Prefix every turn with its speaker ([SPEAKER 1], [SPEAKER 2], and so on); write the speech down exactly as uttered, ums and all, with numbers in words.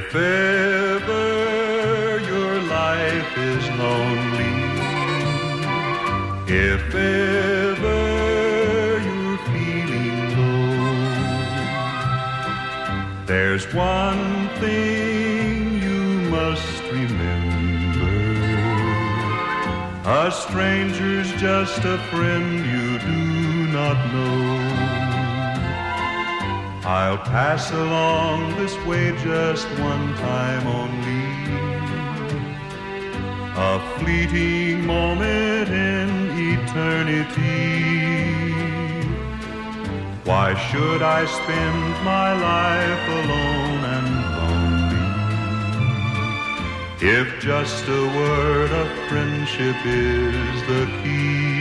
[SPEAKER 1] If ever your life is lonely, if ever you're feeling low, there's one thing you must remember: a stranger's just a friend you do not know. I'll pass along this way just one time only, a fleeting moment in eternity. Why should I spend my life alone and lonely, if just a word of friendship is the key?